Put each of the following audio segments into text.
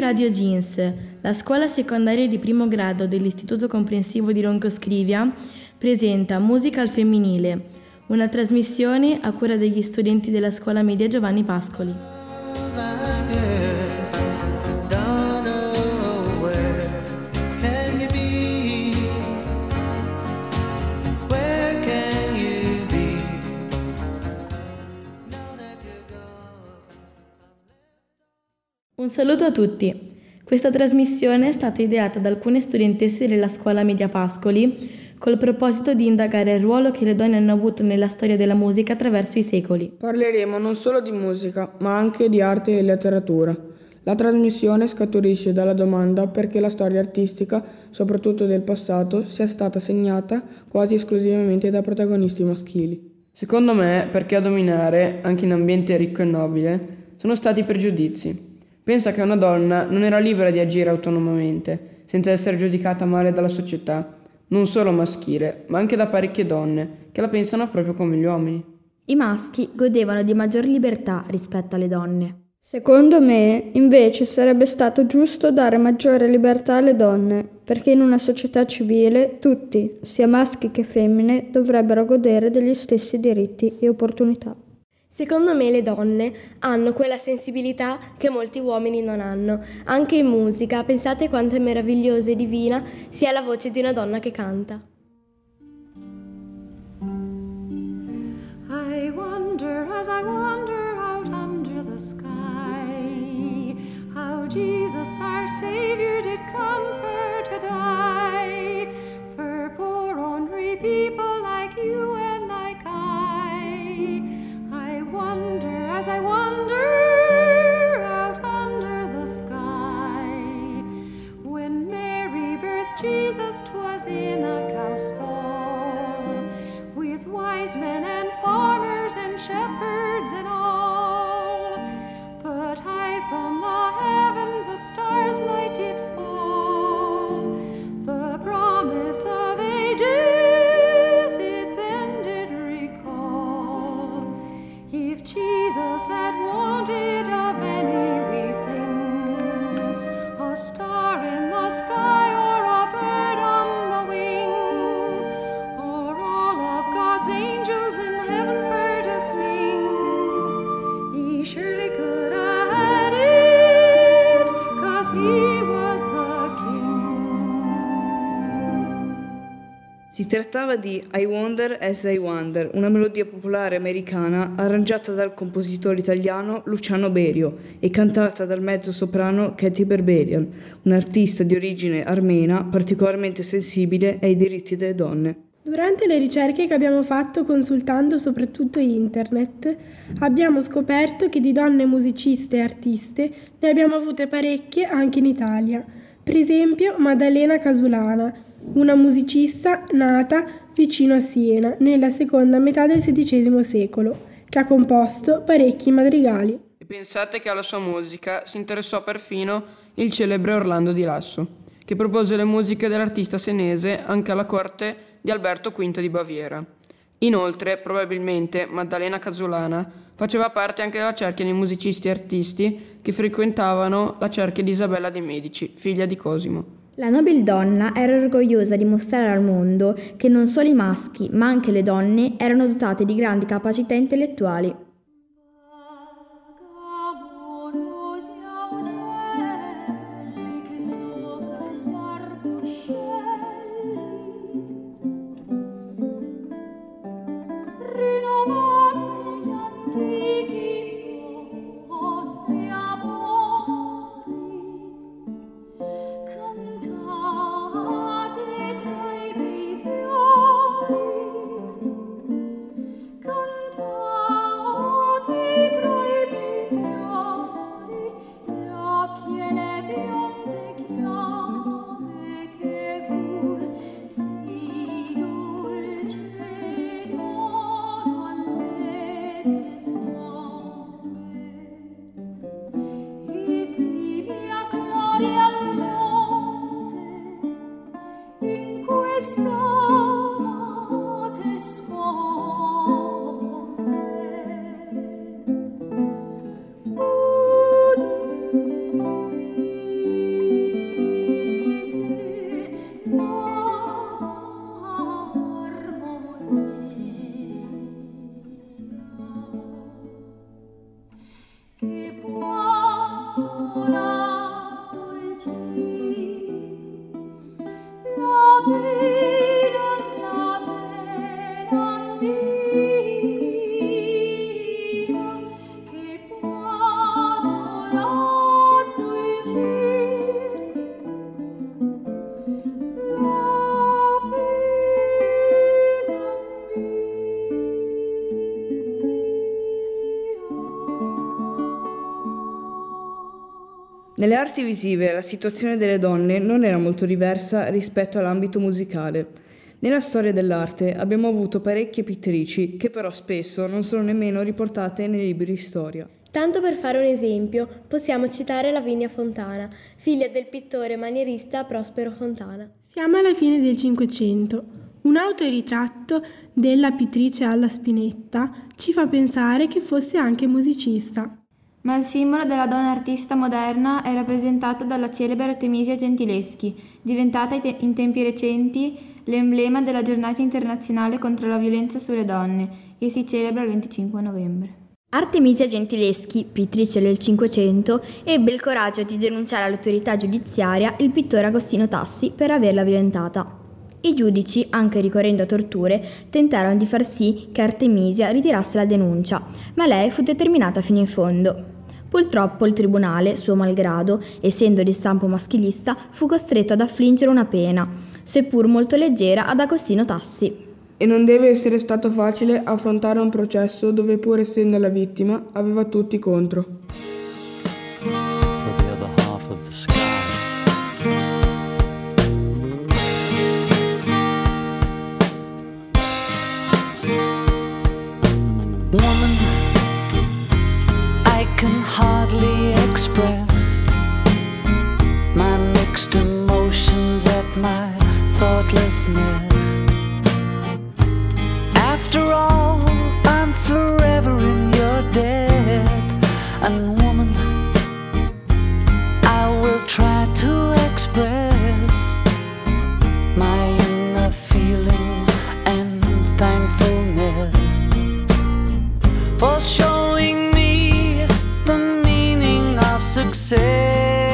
Radio Jeans, la scuola secondaria di primo grado dell'Istituto Comprensivo di Roncoscrivia presenta Musica al femminile, una trasmissione a cura degli studenti della scuola media Giovanni Pascoli. Un saluto a tutti. Questa trasmissione è stata ideata da alcune studentesse della scuola media Pascoli col proposito di indagare il ruolo che le donne hanno avuto nella storia della musica attraverso i secoli. Parleremo non solo di musica, ma anche di arte e letteratura. La trasmissione scaturisce dalla domanda perché la storia artistica, soprattutto del passato, sia stata segnata quasi esclusivamente da protagonisti maschili. Secondo me, perché a dominare, anche in ambiente ricco e nobile, sono stati i pregiudizi. Pensa che una donna non era libera di agire autonomamente, senza essere giudicata male dalla società, non solo maschile, ma anche da parecchie donne, che la pensano proprio come gli uomini. I maschi godevano di maggior libertà rispetto alle donne. Secondo me, invece, sarebbe stato giusto dare maggiore libertà alle donne, perché in una società civile tutti, sia maschi che femmine, dovrebbero godere degli stessi diritti e opportunità. Secondo me le donne hanno quella sensibilità che molti uomini non hanno. Anche in musica, pensate quanto è meravigliosa e divina sia la voce di una donna che canta. I wonder as I wander out under the sky, how Jesus our Savior did come for to die, for poor ornery people like you and like I wonder as I wander out under the sky, when Mary birthed Jesus 'twas in a cow stall, with wise men and farmers and shepherds and all, but high from the heavens a star's light did fall, the promise of ages it then did recall. If Jesus had wanted of anything, a star in the sky or a bird on the wing, or all of God's angels in heaven for to sing, he surely could have had it, 'cause he was the king. Si trattava di I Wonder as I Wonder, una melodia popolare americana arrangiata dal compositore italiano Luciano Berio e cantata dal mezzosoprano Katy Berberian, un'artista di origine armena particolarmente sensibile ai diritti delle donne. Durante le ricerche che abbiamo fatto consultando soprattutto internet, abbiamo scoperto che di donne musiciste e artiste ne abbiamo avute parecchie anche in Italia. Per esempio Maddalena Casulana, una musicista nata vicino a Siena nella seconda metà del XVI secolo, che ha composto parecchi madrigali. E pensate che alla sua musica si interessò perfino il celebre Orlando di Lasso, che propose le musiche dell'artista senese anche alla corte di Alberto V di Baviera. Inoltre, probabilmente, Maddalena Casulana faceva parte anche della cerchia di musicisti e artisti che frequentavano la cerchia di Isabella de' Medici, figlia di Cosimo. La nobildonna era orgogliosa di mostrare al mondo che non solo i maschi, ma anche le donne erano dotate di grandi capacità intellettuali. Cantate Nelle arti visive la situazione delle donne non era molto diversa rispetto all'ambito musicale. Nella storia dell'arte abbiamo avuto parecchie pittrici che però spesso non sono nemmeno riportate nei libri di storia. Tanto per fare un esempio, possiamo citare Lavinia Fontana, figlia del pittore manierista Prospero Fontana. Siamo alla fine del Cinquecento. Un autoritratto della pittrice Alla Spinetta ci fa pensare che fosse anche musicista. Ma il simbolo della donna artista moderna è rappresentato dalla celebre Artemisia Gentileschi, diventata in tempi recenti l'emblema della giornata internazionale contro la violenza sulle donne, che si celebra il 25 novembre. Artemisia Gentileschi, pittrice del Cinquecento, ebbe il coraggio di denunciare all'autorità giudiziaria il pittore Agostino Tassi per averla violentata. I giudici, anche ricorrendo a torture, tentarono di far sì che Artemisia ritirasse la denuncia, ma lei fu determinata fino in fondo. Purtroppo il tribunale, suo malgrado, essendo di stampo maschilista, fu costretto ad affliggere una pena, seppur molto leggera, ad Agostino Tassi. E non deve essere stato facile affrontare un processo dove, pur essendo la vittima, aveva tutti contro. Woman, I can hardly express my mixed emotions at my thoughtlessness. After all, I'm forever in your debt. And woman, I will try to express my inner feelings and thankfulness for showing me the meaning of success.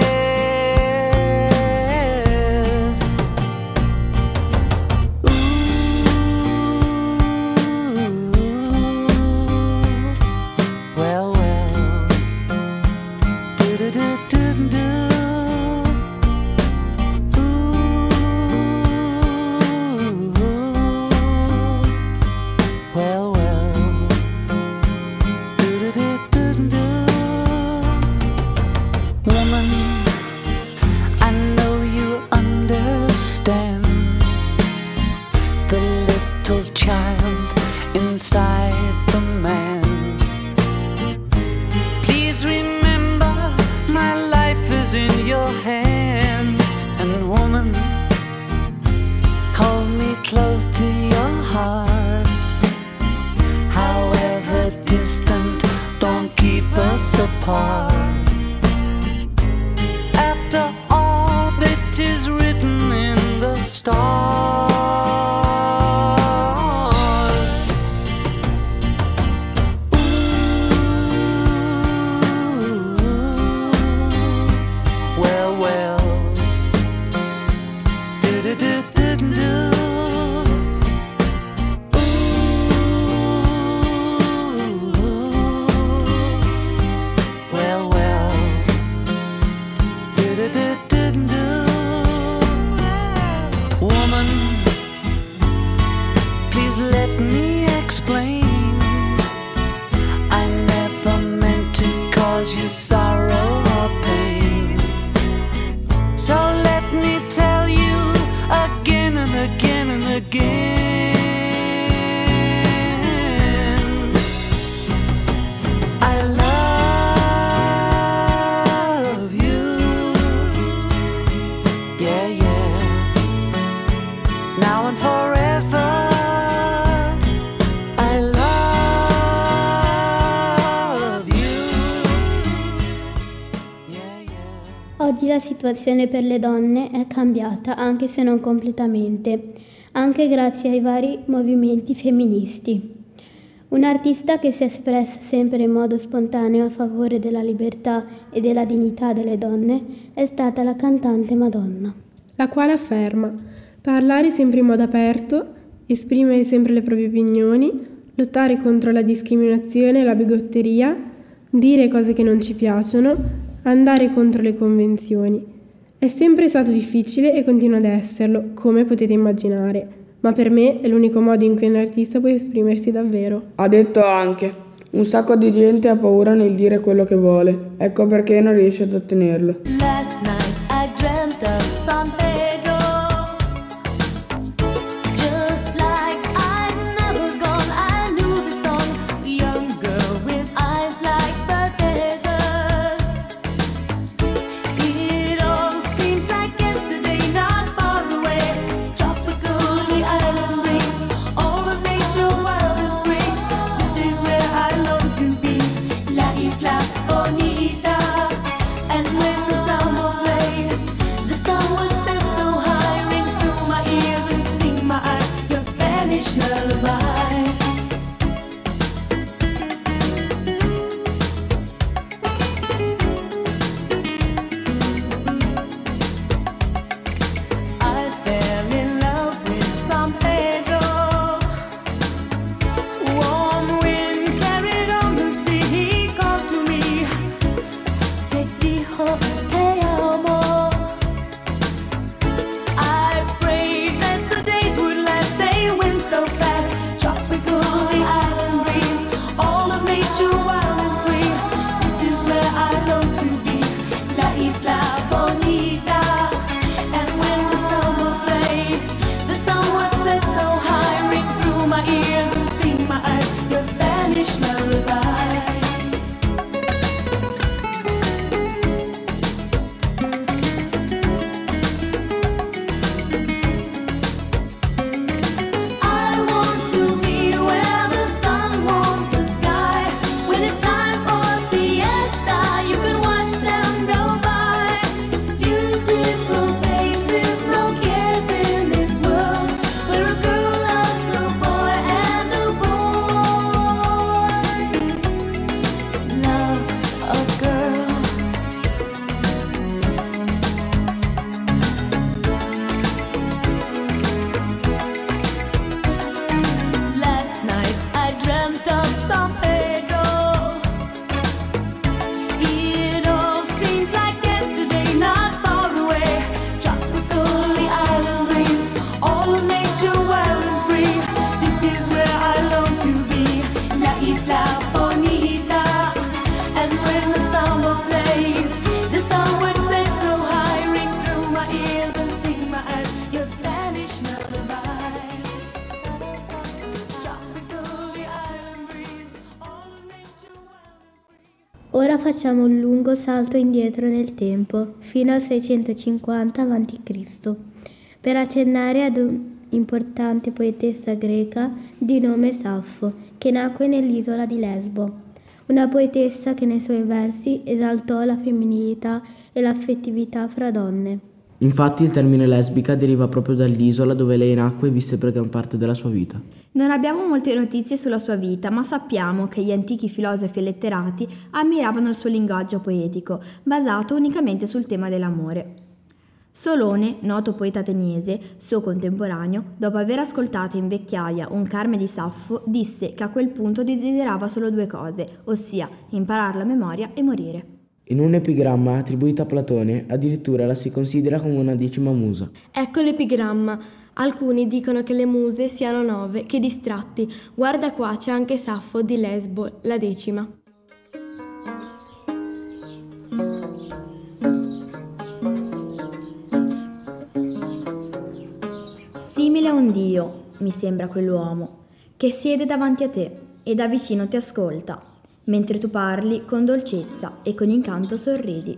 Oggi la situazione per le donne è cambiata, anche se non completamente, anche grazie ai vari movimenti femministi. Un'artista che si è espressa sempre in modo spontaneo a favore della libertà e della dignità delle donne è stata la cantante Madonna, la quale afferma: parlare sempre in modo aperto, esprimere sempre le proprie opinioni, lottare contro la discriminazione e la bigotteria, dire cose che non ci piacciono, andare contro le convenzioni. È sempre stato difficile e continua ad esserlo, come potete immaginare, ma per me è l'unico modo in cui un artista può esprimersi davvero. Ha detto anche: Un sacco di gente ha paura nel dire quello che vuole, ecco perché non riesce ad ottenerlo. Last night I dreamt of San Pedro, just like I'd never gone. I knew the song, a young girl with eyes like the desert. It all seems like yesterday, not far away. Tropical, the island breeze, all the nature wild and free. This is where I long to be, La Isla Bonita. And when the summer played, the sun would set so high, ring through my ears and sting my eyes, your Spanish lullaby. I fell in love with San Pedro. Warm wind carried on the sea. He called to me, te dijo te amo. I prayed that the days would last. They went so fast. Tropical, the island breeze, all of nature wild and free. This is where I long to be, La Isla Bonita. And when the summer played, the sun would set so high, ring through my ears and sting my eyes, your Spanish lullaby. I want to be where the sun warms the sky. When it's time for siesta, you can watch them go by. Beautiful faces, no cares in this world, where a girl loves a boy and a boy loves a girl. Last night I dreamt of San Pedro. It all seems like yesterday, not far away. Tropical, the island breeze, all of nature wild and free. This is where I long to be, La Isla Bonita. And when the summer played, the sun would set so high, ring through my ears and sting my eyes, your Spanish lullaby. Tropical, the island breeze, all of nature wild and free. Ora facciamo un lungo salto indietro nel tempo, fino al 650 a.C., per accennare ad un'importante poetessa greca di nome Saffo, che nacque nell'isola di Lesbo. Una poetessa che nei suoi versi esaltò la femminilità e l'affettività fra donne. Infatti il termine lesbica deriva proprio dall'isola dove lei nacque e visse per gran parte della sua vita. Non abbiamo molte notizie sulla sua vita, ma sappiamo che gli antichi filosofi e letterati ammiravano il suo linguaggio poetico, basato unicamente sul tema dell'amore. Solone, noto poeta ateniese, suo contemporaneo, dopo aver ascoltato in vecchiaia un Carme di Saffo, disse che a quel punto desiderava solo due cose, ossia imparare la memoria e morire. In un epigramma attribuito a Platone, addirittura la si considera come una 10ª musa. Ecco l'epigramma. Alcuni dicono che le muse siano 9, che distratti. Guarda qua, c'è anche Saffo di Lesbo, la 10ª. Simile a un dio, mi sembra quell'uomo, che siede davanti a te e da vicino ti ascolta, mentre tu parli con dolcezza e con incanto sorridi.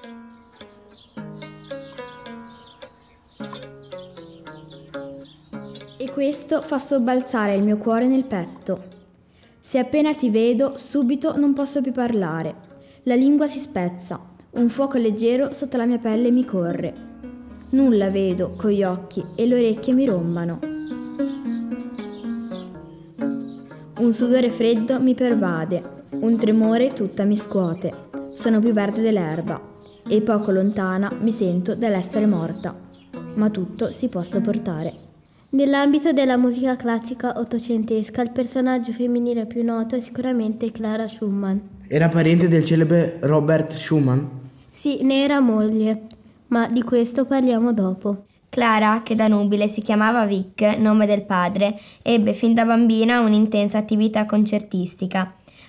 E questo fa sobbalzare il mio cuore nel petto. Se appena ti vedo, subito non posso più parlare. La lingua si spezza, un fuoco leggero sotto la mia pelle mi corre. Nulla vedo con gli occhi e le orecchie mi rombano. Un sudore freddo mi pervade, un tremore tutta mi scuote. Sono più verde dell'erba e poco lontana mi sento dell'essere morta. Ma tutto si può sopportare. Nell'ambito della musica classica ottocentesca, il personaggio femminile più noto è sicuramente Clara Schumann. Era parente del celebre Robert Schumann? Sì, ne era moglie, ma di questo parliamo dopo. Clara, che da nubile si chiamava Vic, nome del padre, ebbe fin da bambina un'intensa attività concertistica.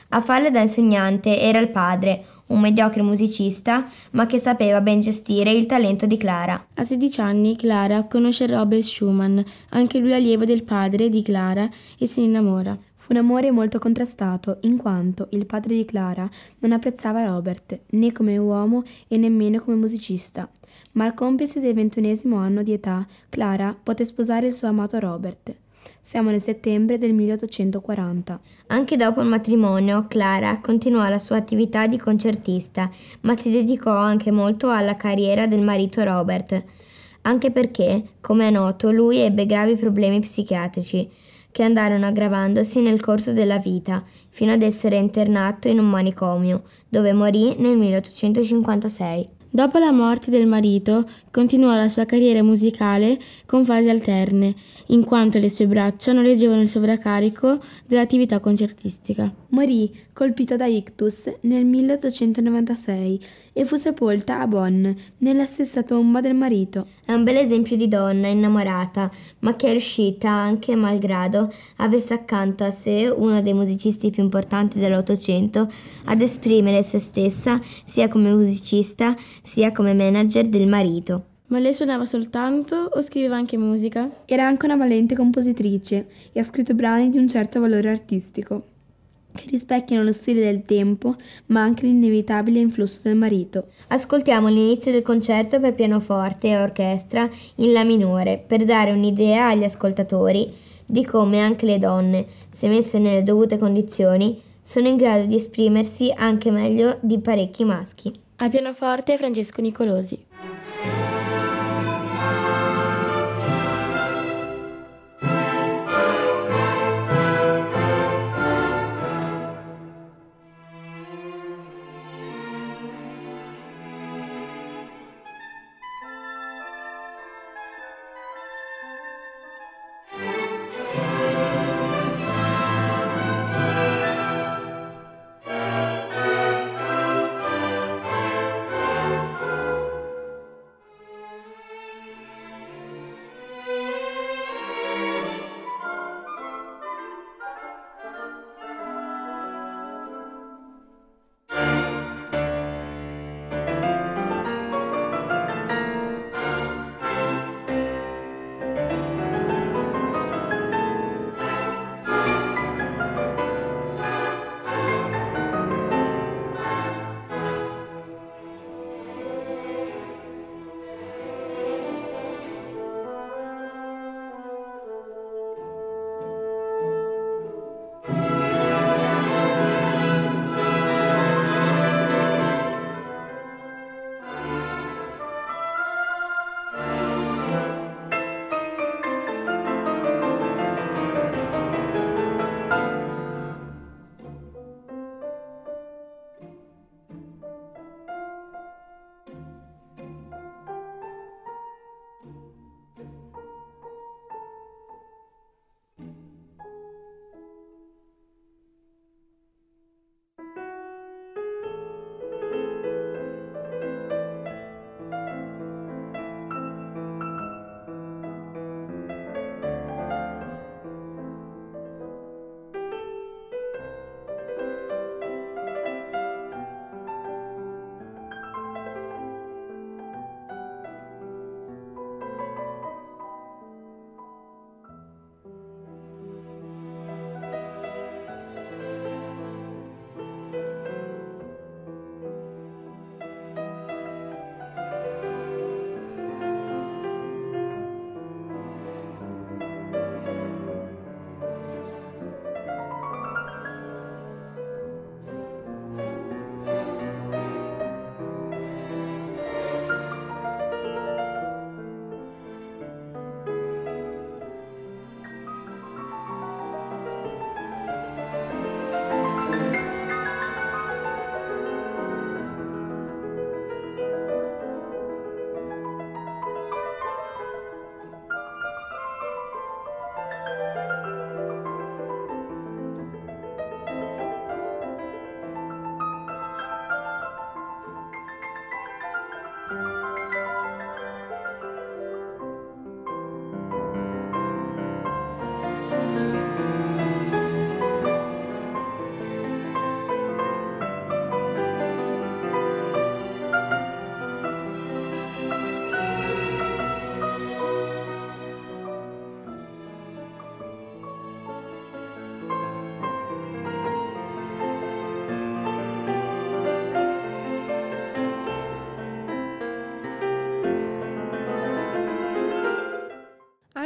A farle da insegnante era il padre, un mediocre musicista, ma che sapeva ben gestire il talento di Clara. A 16 anni Clara conosce Robert Schumann, anche lui allievo del padre di Clara, e si innamora. Fu un amore molto contrastato, in quanto il padre di Clara non apprezzava Robert, né come uomo e nemmeno come musicista. Ma al compiersi del 21° anno di età, Clara poté sposare il suo amato Robert. Siamo nel settembre del 1840. Anche dopo il matrimonio, Clara continuò la sua attività di concertista, ma si dedicò anche molto alla carriera del marito Robert, anche perché, come è noto, lui ebbe gravi problemi psichiatrici, che andarono aggravandosi nel corso della vita, fino ad essere internato in un manicomio, dove morì nel 1856. Dopo la morte del marito, continuò la sua carriera musicale con fasi alterne, in quanto le sue braccia non reggevano il sovraccarico dell'attività concertistica. Morì colpita da ictus nel 1896 e fu sepolta a Bonn, nella stessa tomba del marito. È un bel esempio di donna innamorata, ma che è riuscita, anche malgrado avesse accanto a sé uno dei musicisti più importanti dell'Ottocento, ad esprimere se stessa sia come musicista sia come manager del marito. Ma lei suonava soltanto o scriveva anche musica? Era anche una valente compositrice e ha scritto brani di un certo valore artistico, che rispecchiano lo stile del tempo, ma anche l'inevitabile influsso del marito. Ascoltiamo l'inizio del concerto per pianoforte e orchestra in La minore, per dare un'idea agli ascoltatori di come anche le donne, se messe nelle dovute condizioni, sono in grado di esprimersi anche meglio di parecchi maschi. Al pianoforte Francesco Nicolosi.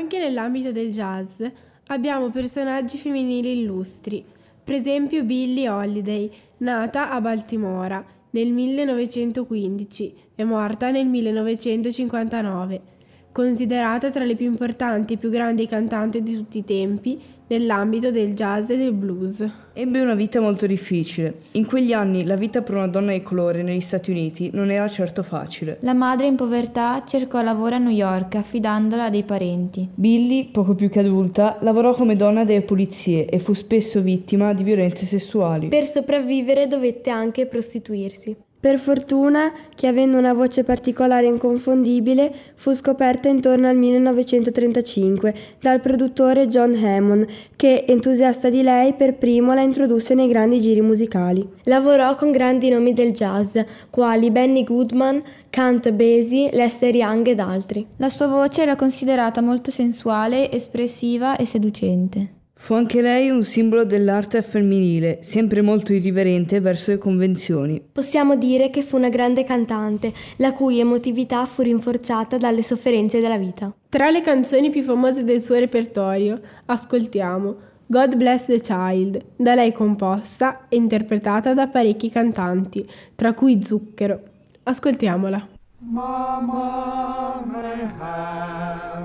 Anche nell'ambito del jazz abbiamo personaggi femminili illustri, per esempio Billie Holiday, nata a Baltimora nel 1915 e morta nel 1959, considerata tra le più importanti e più grandi cantanti di tutti i tempi nell'ambito del jazz e del blues. Ebbe una vita molto difficile. In quegli anni la vita per una donna di colore negli Stati Uniti non era certo facile. La madre in povertà cercò lavoro a New York affidandola a dei parenti. Billie, poco più che adulta, lavorò come donna delle pulizie e fu spesso vittima di violenze sessuali. Per sopravvivere dovette anche prostituirsi. Per fortuna, che avendo una voce particolare e inconfondibile, fu scoperta intorno al 1935 dal produttore John Hammond, che, entusiasta di lei, per primo la introdusse nei grandi giri musicali. Lavorò con grandi nomi del jazz, quali Benny Goodman, Count Basie, Lester Young ed altri. La sua voce era considerata molto sensuale, espressiva e seducente. Fu anche lei un simbolo dell'arte femminile, sempre molto irriverente verso le convenzioni. Possiamo dire che fu una grande cantante, la cui emotività fu rinforzata dalle sofferenze della vita. Tra le canzoni più famose del suo repertorio, ascoltiamo God Bless the Child, da lei composta e interpretata da parecchi cantanti, tra cui Zucchero. Ascoltiamola. Mama may have,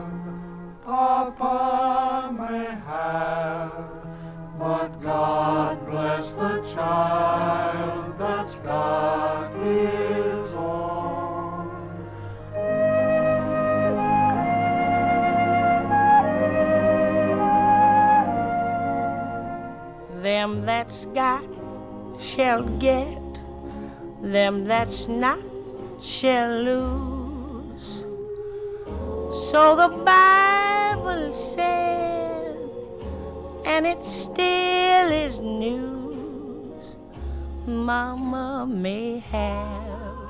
Papa may have, but God bless the child that's got his own. Them that's got shall get, them that's not shall lose. So the Bible said, and it still is news. Mama may have,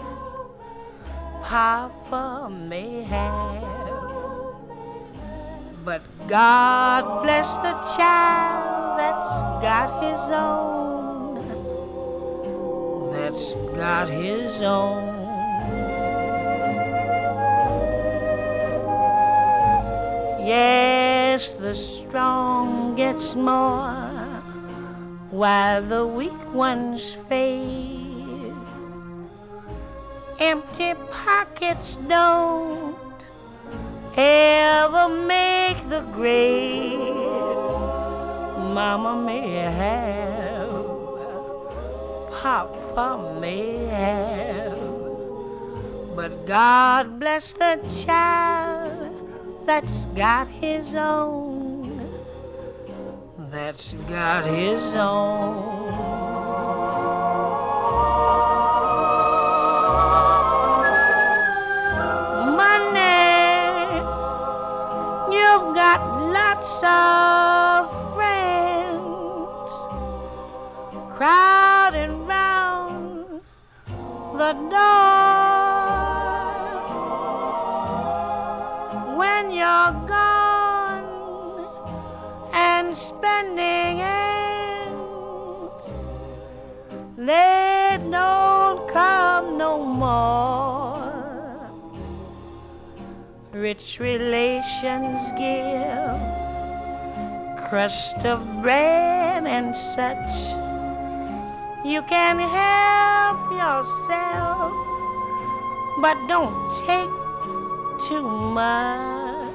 Papa may have, but God bless the child that's got his own, that's got his own. Yes, the strong gets more while the weak ones fade. Empty pockets don't ever make the grade. Mama may have, Papa may have, but God bless the child that's got his own, that's got his own. Money, you've got lots of friends crowding round the door. When you're gone and spending ends, they don't come no more. Rich relations give crust of bread and such. You can help yourself, but don't take too much.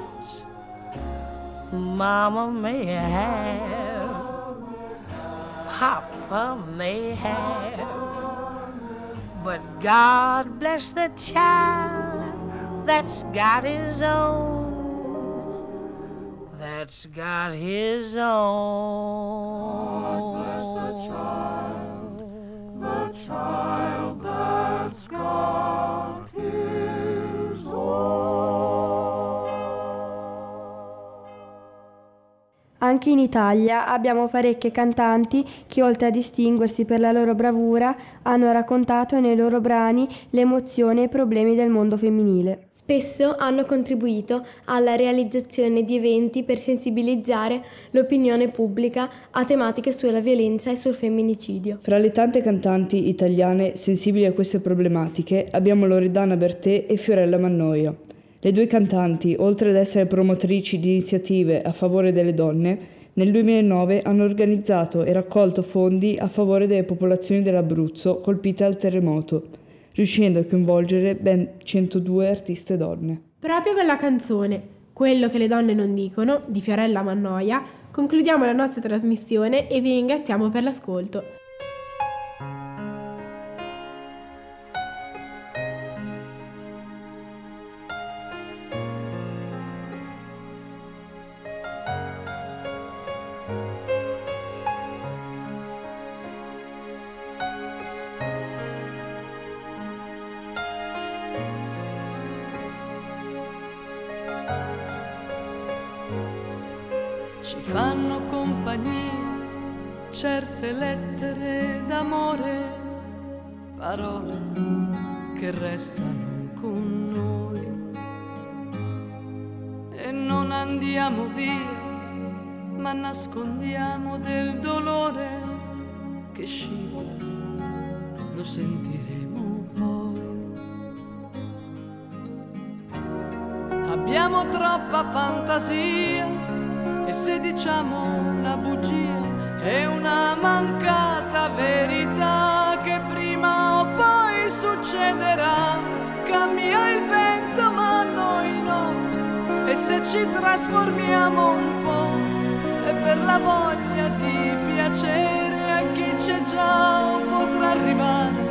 Mama may have, Papa may have, but God bless the child that's got his own, that's got his own. God bless the child that's got his own. Anche in Italia abbiamo parecchie cantanti che, oltre a distinguersi per la loro bravura, hanno raccontato nei loro brani le emozioni e i problemi del mondo femminile. Spesso hanno contribuito alla realizzazione di eventi per sensibilizzare l'opinione pubblica a tematiche sulla violenza e sul femminicidio. Fra le tante cantanti italiane sensibili a queste problematiche abbiamo Loredana Bertè e Fiorella Mannoia. Le due cantanti, oltre ad essere promotrici di iniziative a favore delle donne, nel 2009 hanno organizzato e raccolto fondi a favore delle popolazioni dell'Abruzzo colpite dal terremoto, riuscendo a coinvolgere ben 102 artiste donne. Proprio con la canzone Quello che le donne non dicono di Fiorella Mannoia concludiamo la nostra trasmissione e vi ringraziamo per l'ascolto. Ci fanno compagnia certe lettere d'amore, parole che restano con noi e non andiamo via, ma nascondiamo del dolore che scivola, lo sentiremo poi. Abbiamo troppa fantasia e se diciamo una bugia è una mancata verità che prima o poi succederà. Cambia il vento ma noi no, e se ci trasformiamo un po' è per la voglia di piacere a chi c'è già o potrà arrivare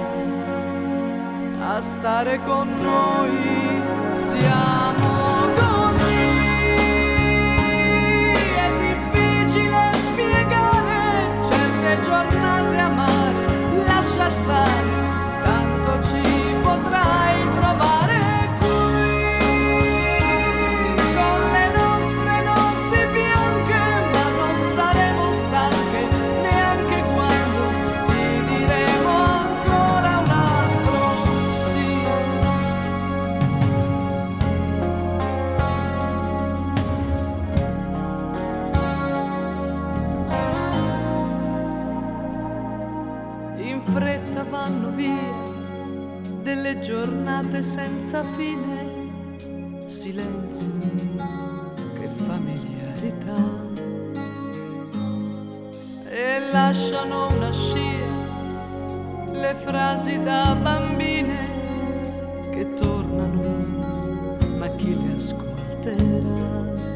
a stare con noi. Siamo così. Giornate amare, lascia stare, tanto ci potrai trovare qui, con le nostre notti bianche, ma non saremo stanche neanche quando ti diremo ancora un altro sì. In fretta vanno via delle giornate senza fine, silenzi, che familiarità, e lasciano una scia le frasi da bambine che tornano, ma chi le ascolterà?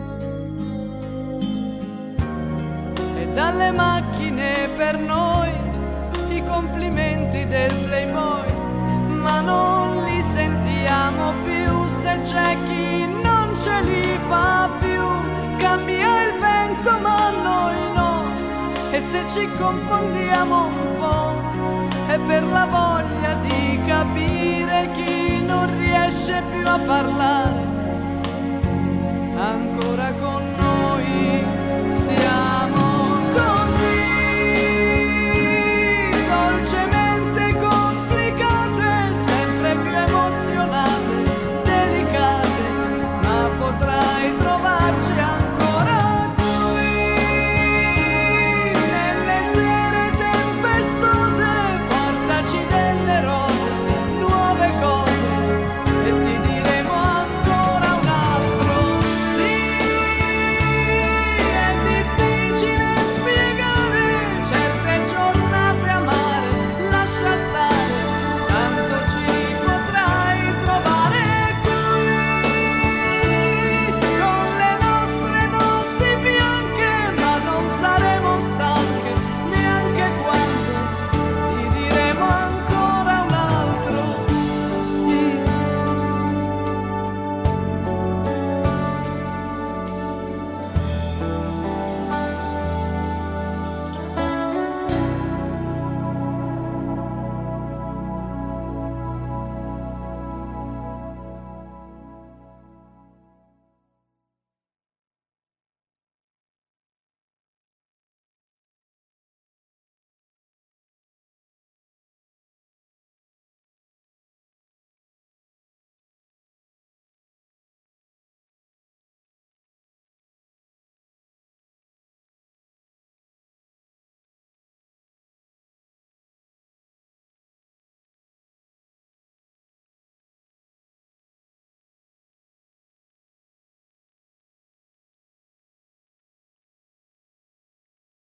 E dalle macchine per noi i complimenti del Playboy, ma non li sentiamo più se c'è chi non ce li fa più. Cambia il vento ma noi no, e se ci confondiamo un po' è per la voglia di capire chi non riesce più a parlare ancora con noi.